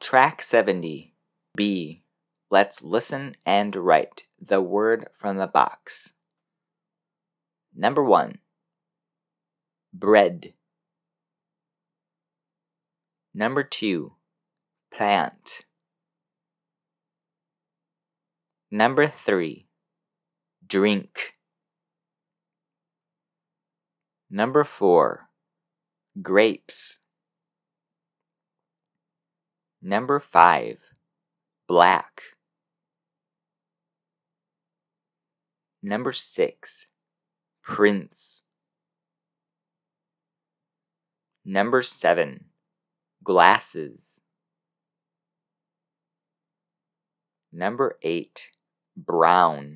Track 70. B. Let's listen and write the word from the box. Number 1. Bread. Number 2. Plant. Number 3. Drink. Number 4. Grapes. Number 5. Black. Number 6. Prince. Number 7. Glasses. Number 8. Brown.